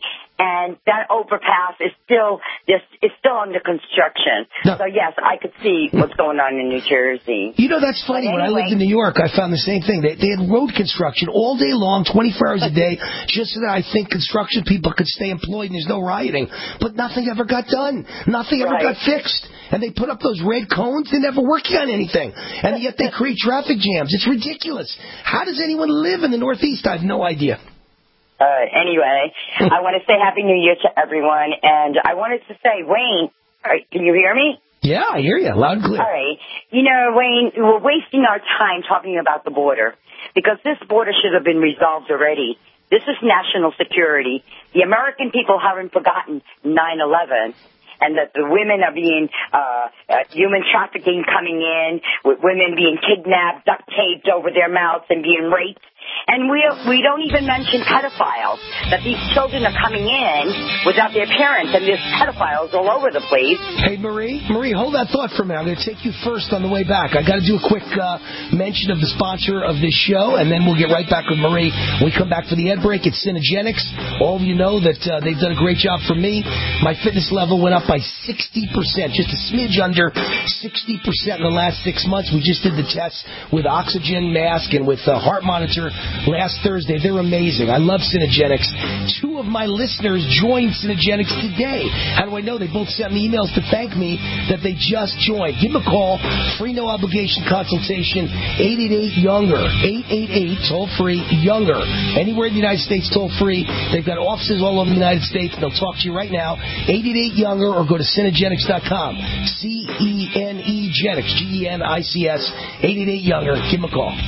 and that overpass is still just is still under construction. No. So yes, I could see what's going on in New Jersey. You know, that's funny. But When I anyway, lived in New York, I found the same thing. They, they had road construction all day long, twenty-four hours a day, just so that I think construction people could stay employed and there's no rioting. But nothing ever got done. Nothing ever Right. got fixed. And they put up those red cones. They're never working on anything. And yet they create traffic jams. It's ridiculous. How does anyone live in the Northeast? I have no idea. Uh, anyway, I want to say Happy New Year to everyone, and I wanted to say, Wayne, all right, can you hear me? Yeah, I hear you, loud and clear. All right. You know, Wayne, we're wasting our time talking about the border because this border should have been resolved already. This is national security. The American people haven't forgotten nine eleven. And that the women are being, uh, uh, human trafficking coming in, with women being kidnapped, duct taped over their mouths and being raped. And we we don't even mention pedophiles, that these children are coming in without their parents, and there's pedophiles all over the place. Hey, Marie, Marie, hold that thought for a minute. I'm going to take you first on the way back. I got to do a quick uh, mention of the sponsor of this show, and then we'll get right back with Marie. When we come back for the ad break, it's Cinegenics. All of you know that uh, they've done a great job for me. My fitness level went up by sixty percent, just a smidge under sixty percent in the last six months. We just did the tests with oxygen mask and with a heart monitor last Thursday. They're amazing. I love Cinegenics. Two of my listeners joined Cinegenics today. How do I know? They both sent me emails to thank me that they just joined. Give them a call. Free, no obligation consultation. eight eight eight, younger. eight eight eight, toll free, younger. Anywhere in the United States, toll free. They've got offices all over the United States. They'll talk to you right now. eight eight eight, younger, or go to Cinegenics dot com. C E N E Genics. G E N I C S. eight eight eight, younger. Give them a call.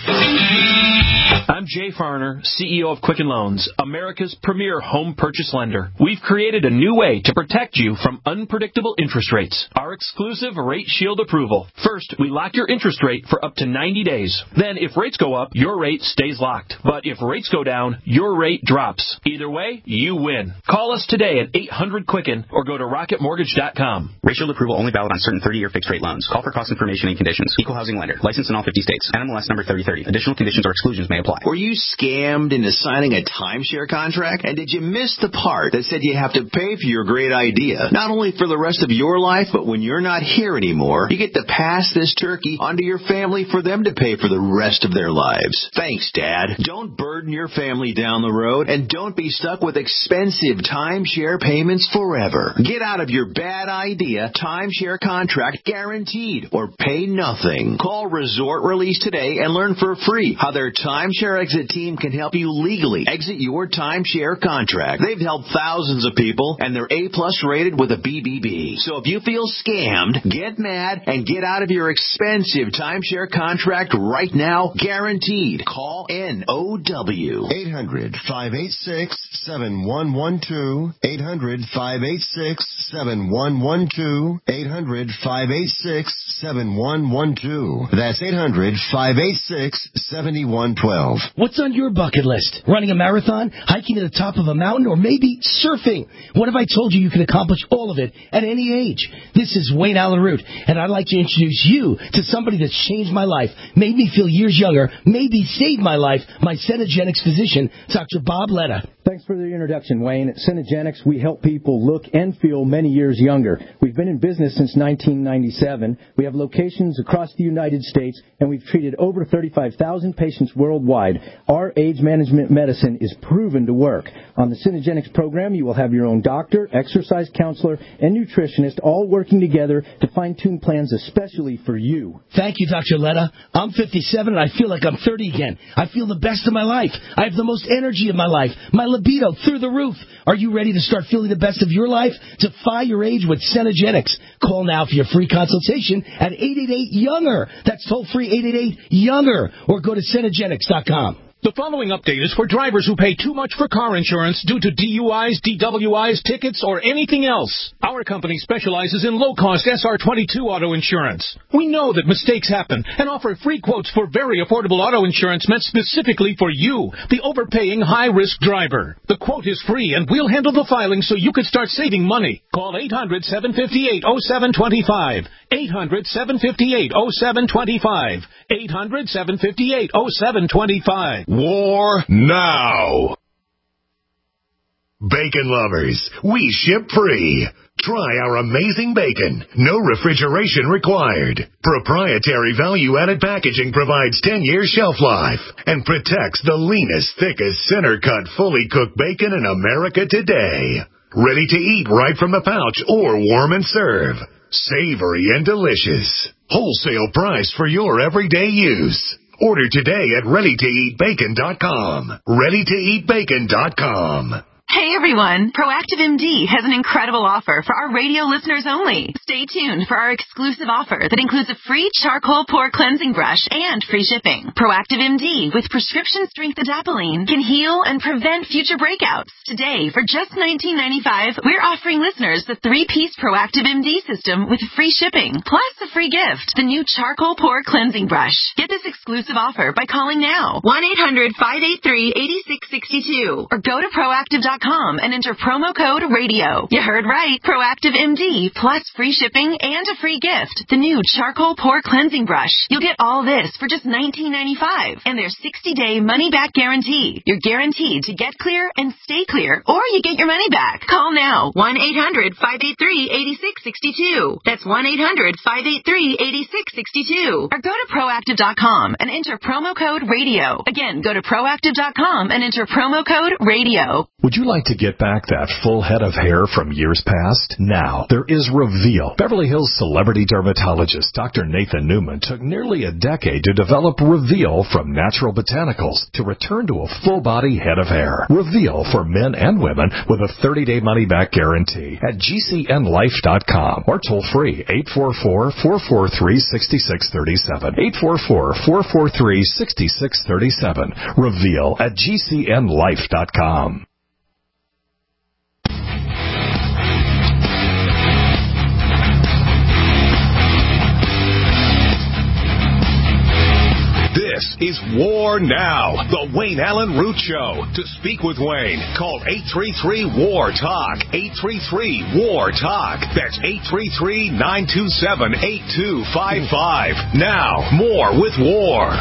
I'm Jay Farner, C E O of Quicken Loans, America's premier home purchase lender. We've created a new way to protect you from unpredictable interest rates. Our exclusive Rate Shield approval. First, we lock your interest rate for up to ninety days. Then, if rates go up, your rate stays locked. But if rates go down, your rate drops. Either way, you win. Call us today at eight hundred Quicken or go to rocket mortgage dot com. Rate Shield approval only valid on certain thirty-year fixed-rate loans. Call for cost information and conditions. Equal housing lender. Licensed in all fifty states. N M L S number thirty thirty. Additional conditions or exclusions may apply. Were you scammed into signing a timeshare contract? And did you miss the part that said you have to pay for your great idea? Not only for the rest of your life, but when you're not here anymore, you get to pass this turkey onto your family for them to pay for the rest of their lives. Thanks, Dad. Don't burden your family down the road, and don't be stuck with expensive timeshare payments forever. Get out of your bad idea timeshare contract guaranteed, or pay nothing. Call Resort Release today and learn for free how their timeshare exit team can help you legally exit your timeshare contract. They've helped thousands of people, and they're A-plus rated with a B B B. So if you feel scammed, get mad and get out of your expensive timeshare contract right now, guaranteed. Call N O W. eight hundred, five eight six, seven one one two. eight hundred, five eight six, seven one one two. eight hundred, five eight six, seven one one two. That's eight hundred, five eight six, seven one one two. What's on your bucket list? Running a marathon? Hiking to the top of a mountain? Or maybe surfing? What if I told you you could accomplish all of it at any age? This is Wayne Allen Root, and I'd like to introduce you to somebody that's changed my life, made me feel years younger, maybe saved my life, my Cinegenics physician, Doctor Bob Letta. Thanks for the introduction, Wayne. At Cinegenics, we help people look and feel many years younger. We've been in business since nineteen ninety-seven. We have locations across the United States, and we've treated over thirty-five thousand patients worldwide. Our age management medicine is proven to work. On the Cinegenics program, you will have your own doctor, exercise counselor, and nutritionist all working together to fine-tune plans especially for you. Thank you, Doctor Letta. I'm fifty-seven, and I feel like I'm thirty again. I feel the best of my life. I have the most energy of my life. My libido through the roof. Are you ready to start feeling the best of your life? Defy your age with Cinegenics. Call now for your free consultation at eight eight eight, younger. That's toll free eight eight eight, younger. Or go to Cinegenics dot com. The following update is for drivers who pay too much for car insurance due to D U Is, D W Is, tickets, or anything else. Our company specializes in low-cost S R twenty-two auto insurance. We know that mistakes happen and offer free quotes for very affordable auto insurance meant specifically for you, the overpaying high-risk driver. The quote is free, and we'll handle the filing so you can start saving money. Call eight hundred, seven five eight, oh seven two five. eight hundred, seven five eight, oh seven two five. eight hundred, seven five eight, oh seven two five. War now. Bacon lovers, we ship free. Try our amazing bacon. No refrigeration required. Proprietary value-added packaging provides ten years shelf life and protects the leanest, thickest, center-cut, fully cooked bacon in America today. Ready to eat right from the pouch or warm and serve. Savory and delicious. Wholesale price for your everyday use. Order today at ready to eat bacon dot com. ready to eat bacon dot com. Hey everyone, Proactive M D has an incredible offer for our radio listeners only. Stay tuned for our exclusive offer that includes a free charcoal pore cleansing brush and free shipping. Proactive M D with prescription strength adapalene can heal and prevent future breakouts. Today, for just nineteen ninety-five dollars, we're offering listeners the three-piece Proactive M D system with free shipping, plus a free gift, the new charcoal pore cleansing brush. Get this exclusive offer by calling now, one eight hundred, five eight three, eight six six two, or go to proactive dot com and enter promo code radio. You heard right. Proactive M D plus free shipping and a free gift. The new charcoal pore cleansing brush. You'll get all this for just nineteen ninety-five dollars and their sixty day money back guarantee. You're guaranteed to get clear and stay clear, or you get your money back. Call now. one eight hundred, five eight three, eight six six two. That's one eight hundred, five eight three, eight six six two. Or go to proactive dot com and enter promo code radio. Again, go to proactive dot com and enter promo code radio. Would you like to get back that full head of hair from years past? Now, there is Reveal. Beverly Hills celebrity dermatologist Doctor Nathan Newman took nearly a decade to develop Reveal from natural botanicals to return to a full-body head of hair. Reveal for men and women with a thirty day money-back guarantee at G C N life dot com or toll-free eight four four, four four three, six six three seven. eight four four, four four three, six six three seven. Reveal at G C N life dot com. This is War Now, the Wayne Allen Root Show. To speak with Wayne, call eight three three, W A R, TALK. eight three three, W A R, TALK. That's eight three three, nine two seven, eight two five five. Now, more with War.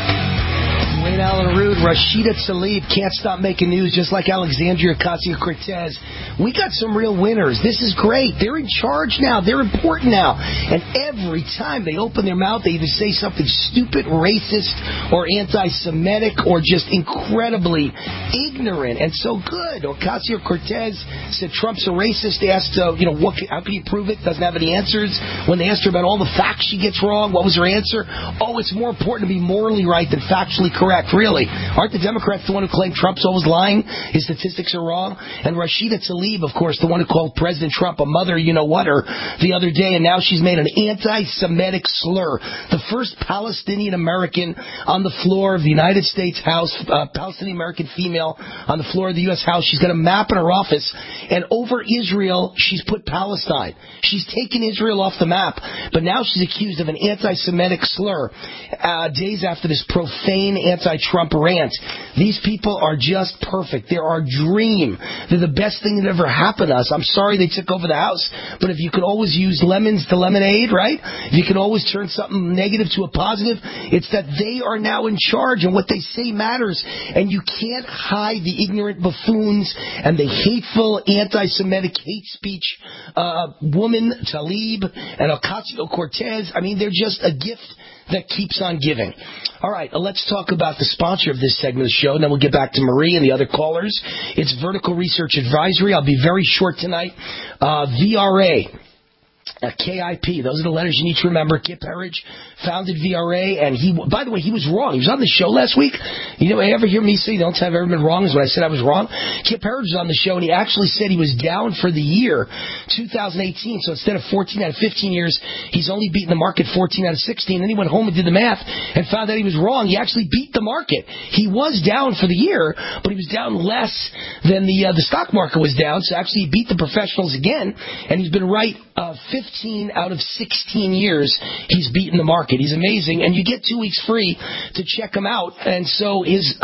Wayne Allen Root, Rashida Tlaib can't stop making news, just like Alexandria Ocasio-Cortez. We got some real winners. This is great. They're in charge now. They're important now. And every time they open their mouth, they either say something stupid, racist, or anti-Semitic, or just incredibly ignorant and so good. Ocasio-Cortez said Trump's a racist. They asked, uh, you know, what, how can you prove it? Doesn't have any answers. When they asked her about all the facts she gets wrong, what was her answer? Oh, it's more important to be morally right than factually correct. Really? Aren't the Democrats the one who claim Trump's always lying? His statistics are wrong? And Rashida Tlaib, of course, the one who called President Trump a mother, you-know-what-her, the other day, and now she's made an anti-Semitic slur. The first Palestinian-American on the floor of the United States House, uh, Palestinian-American female on the floor of the U S House. She's got a map in her office, and over Israel, she's put Palestine. She's taken Israel off the map, but now she's accused of an anti-Semitic slur uh, days after this profane anti-Trump rant. These people are just perfect. They're our dream. They're the best thing that ever happened to us. I'm sorry they took over the House, but if you could always use lemons to lemonade, right? If you can always turn something negative to a positive, it's that they are now in charge, and what they say matters. And you can't hide the ignorant buffoons and the hateful anti-Semitic hate speech uh, woman, Tlaib, and Ocasio-Cortez. I mean, they're just a gift that keeps on giving. All right, uh, let's talk about the sponsor of this segment of the show, and then we'll get back to Marie and the other callers. It's Vertical Research Advisory. I'll be very short tonight. Uh, V R A. Uh, K I P, those are the letters you need to remember. Kip Herridge founded V R A, and he, by the way, he was wrong. He was on the show last week. You know, ever hear me say the only time I've ever been wrong is when I said I was wrong? Kip Herridge was on the show, and he actually said he was down for the year two thousand eighteen. So instead of fourteen out of fifteen years, he's only beaten the market fourteen out of sixteen. Then he went home and did the math and found out he was wrong. He actually beat the market. He was down for the year, but he was down less than the uh, the stock market was down. So actually he beat the professionals again, and he's been right uh, fifteen out of sixteen years. He's beaten the market. He's amazing, and you get two weeks free to check him out. And so his uh,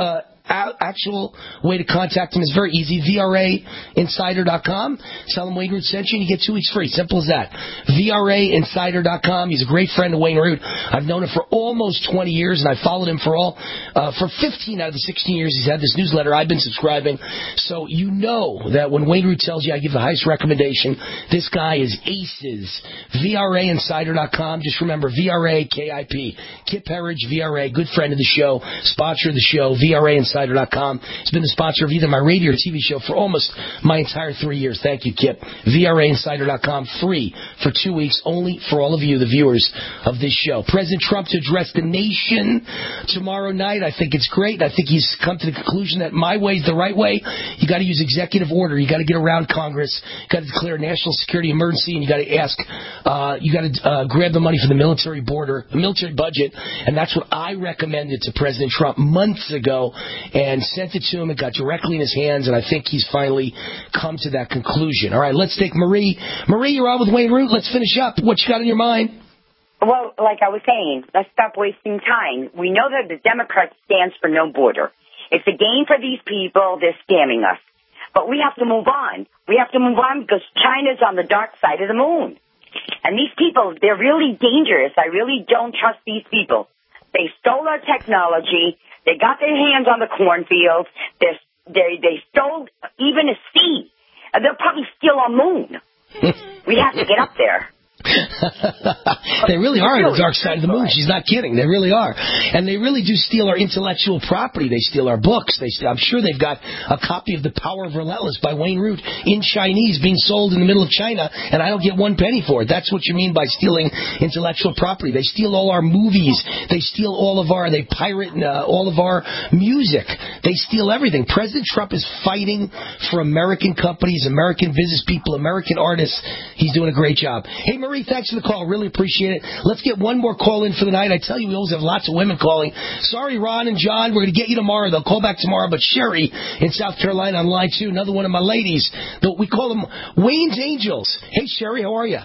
a- actual way to contact him is very easy. V R A insider dot com. Tell him Wayne Root sent you and you get two weeks free. Simple as that. V R A insider dot com. He's a great friend of Wayne Root. I've known him for almost twenty years, and I followed him for all uh, for fifteen out of the sixteen years he's had this newsletter. I've been subscribing. So you know that when Wayne Root tells you I give the highest recommendation, this guy is aces. V R A insider dot com. Just remember, V R A K I P. Kip Herridge, V R A, good friend of the show, sponsor of the show, V R A insider dot com. He's been the sponsor of either my radio or T V show for almost my entire three years. Thank you, Kip. V R A insider dot com, free for two weeks, only for all of you, the viewers of this show. President Trump to address the nation tomorrow night. I think it's great. I think he's come to the conclusion that my way is the right way. You got to use executive order. You got to get around Congress. You got to declare a national security emergency, and you got to ask, uh, you got to uh, grab the money for the military border, the military budget, and that's what I recommended to President Trump months ago, and sent it to him. It got directly in his hands, and I think he's finally come to that conclusion. All right, let's take Marie. Marie, you're on with Wayne Root. Let's finish up. What you got on your mind? Well, like I was saying, let's stop wasting time. We know that the Democrat stands for no border. It's a game for these people. They're scamming us. But we have to move on. We have to move on because China's on the dark side of the moon. And these people, they're really dangerous. I really don't trust these people. They stole our technology. They got their hands on the cornfields. They're, they they stole even a sea. And they'll probably steal our moon. We have to get up there. They really are on the dark side of the moon. She's not kidding. They really are. And they really do steal our intellectual property. They steal our books. They steal, I'm sure they've got a copy of The Power of Relentless by Wayne Root in Chinese being sold in the middle of China, and I don't get one penny for it. That's what you mean by stealing intellectual property. They steal all our movies. They steal all of our, they pirate uh, all of our music. They steal everything. President Trump is fighting for American companies, American business people, American artists. He's doing a great job. Hey, Marie, thanks for the call. Really appreciate it. Let's get one more call in for the night. I tell you, we always have lots of women calling. Sorry, Ron and John. We're going to get you tomorrow. They'll call back tomorrow. But Sherry in South Carolina on line two, another one of my ladies. We call them Wayne's Angels. Hey, Sherry, how are you?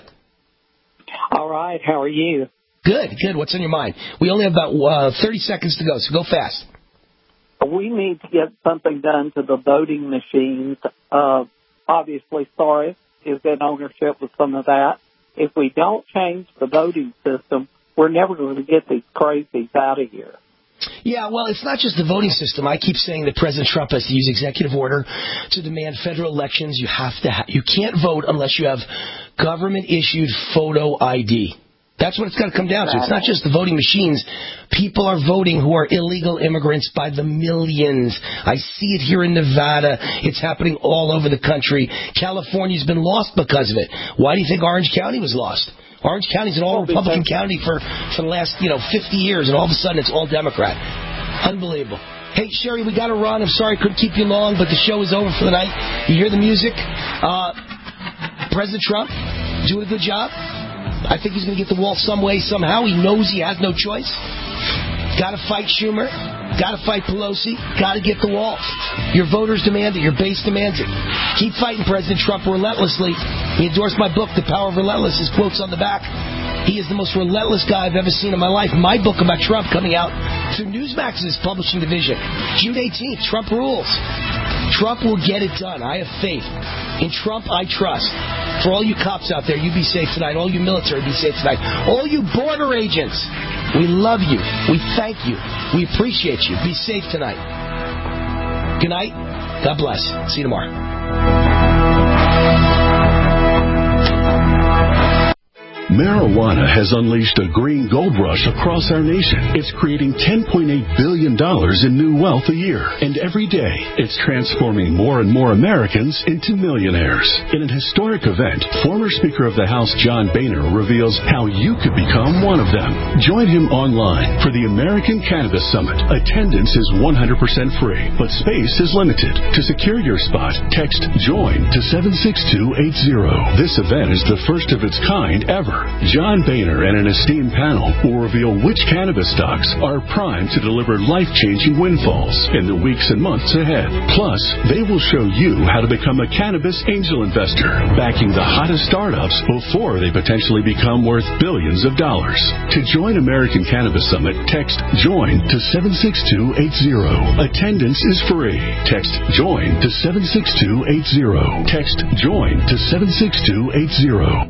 All right. How are you? Good, good. What's on your mind? We only have about uh, thirty seconds to go, so go fast. We need to get something done to the voting machines. Uh, obviously, Soros is in ownership with some of that. If we don't change the voting system, we're never going to get these crazies out of here. Yeah, well, it's not just the voting system. I keep saying that President Trump has to use executive order to demand federal elections. You have to. Ha- you can't vote unless you have government-issued photo I D. That's what it's got to come down to. It's not just the voting machines. People are voting who are illegal immigrants by the millions. I see it here in Nevada. It's happening all over the country. California's been lost because of it. Why do you think Orange County was lost? Orange County's an all-Republican county for, for the last, you know, fifty years, and all of a sudden it's all Democrat. Unbelievable. Hey, Sherry, we got to run. I'm sorry I couldn't keep you long, but the show is over for the night. You hear the music? Uh, President Trump doing a good job. I think he's going to get the wall some way, somehow. He knows he has no choice. Got to fight Schumer. Got to fight Pelosi. Got to get the wall. Your voters demand it. Your base demands it. Keep fighting President Trump relentlessly. He endorsed my book, The Power of Relentless. His quote's on the back. He is the most relentless guy I've ever seen in my life. My book about Trump coming out through Newsmax's publishing division. June eighteenth, Trump rules. Trump will get it done. I have faith. In Trump, I trust. For all you cops out there, you be safe tonight. All you military, be safe tonight. All you border agents, we love you. We thank you. We appreciate you. Be safe tonight. Good night. God bless. See you tomorrow. Marijuana has unleashed a green gold rush across our nation. It's creating ten point eight billion dollars in new wealth a year. And every day, it's transforming more and more Americans into millionaires. In an historic event, former Speaker of the House John Boehner reveals how you could become one of them. Join him online for the American Cannabis Summit. Attendance is one hundred percent free, but space is limited. To secure your spot, text JOIN to seven six two eight zero. This event is the first of its kind ever. more. John Boehner and an esteemed panel will reveal which cannabis stocks are primed to deliver life-changing windfalls in the weeks and months ahead. Plus, they will show you how to become a cannabis angel investor, backing the hottest startups before they potentially become worth billions of dollars. To join American Cannabis Summit, text JOIN to seven six two eight zero. Attendance is free. Text JOIN to seven six two eight zero. Text JOIN to seven six two eight zero.